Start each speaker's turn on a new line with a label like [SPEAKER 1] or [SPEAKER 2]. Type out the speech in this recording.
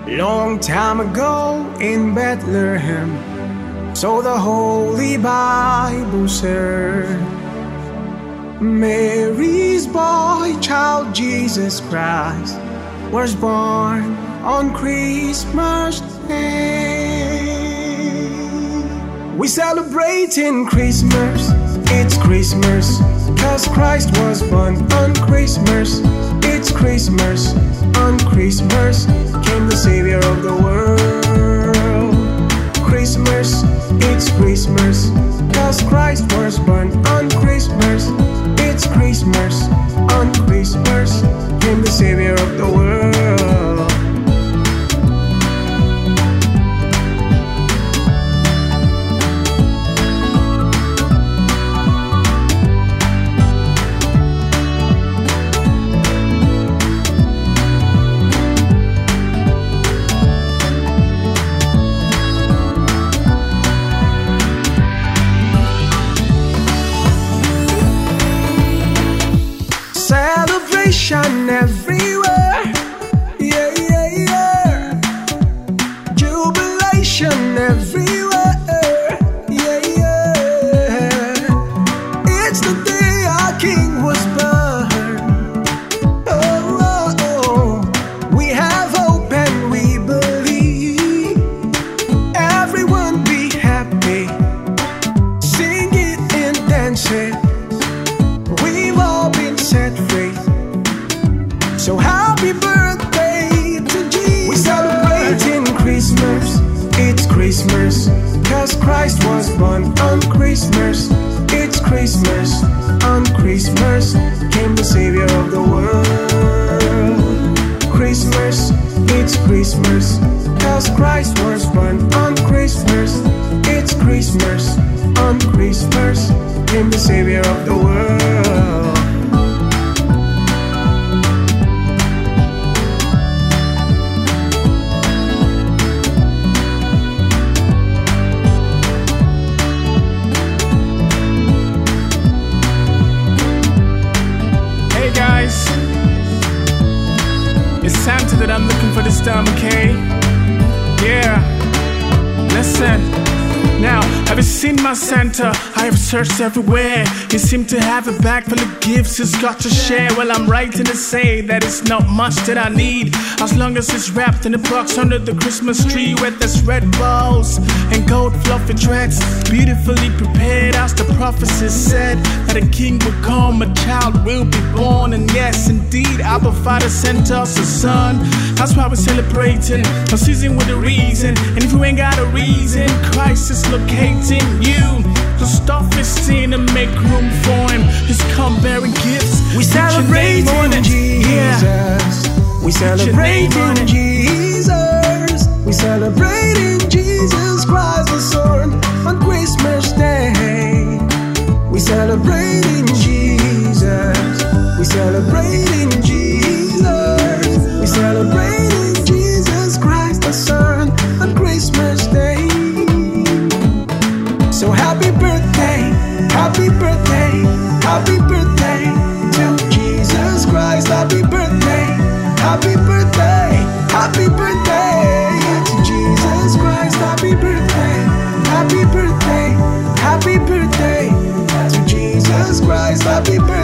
[SPEAKER 1] Long time ago in Bethlehem, so the Holy Bible said, Mary's boy child Jesus Christ was born on Christmas Day. We celebrating Christmas, it's Christmas, 'cause Christ was born on Christmas. It's Christmas, on Christmas came the Savior of the world. Christmas, it's Christmas, 'cause Christ was born on Christmas. It's Christmas, on Christmas came the Savior of the world. Celebration everywhere, yeah, yeah, yeah. Jubilation everywhere, yeah, yeah. It's the day our King was born. Oh, oh, oh. We have hope and we believe. Everyone be happy, sing it and dance it. We've all been set free. So happy birthday to Jesus. We celebrating Christmas, it's Christmas, 'cause Christ was born on Christmas. It's Christmas, on Christmas came the Savior of the world. Christmas, it's Christmas, 'cause Christ was born on Christmas. It's Christmas, on Christmas came the Savior of the world.
[SPEAKER 2] It's Santa that I'm looking for this time, okay? Yeah, listen. Now, have you seen my Santa? I have searched everywhere. He seemed to have a bag full of gifts he's got to share. Well, I'm writing to say that it's not much that I need, as long as it's wrapped in a box under the Christmas tree with there's red bows and gold fluffy dreads, beautifully prepared as the prophecy said, that a king will come, a child will be born. And yes, indeed, our Father sent us a son. That's why we're celebrating a season with a reason. And if you ain't got a reason, Christ is locating you. So stop fisting and make room for him. Just come bearing gifts.
[SPEAKER 1] We celebrating Jesus. We celebrating Jesus. We celebrating Jesus Christ the Son on Christmas Day. We celebrating Jesus. We celebrating Jesus. We celebrating Jesus Christ the Son on Christmas Day. So happy birthday, happy birthday, happy birthday to Jesus Christ. Happy birthday, happy birthday, happy birthday to Jesus Christ. Happy birthday, happy birthday, happy birthday to Jesus Christ. Happy birthday.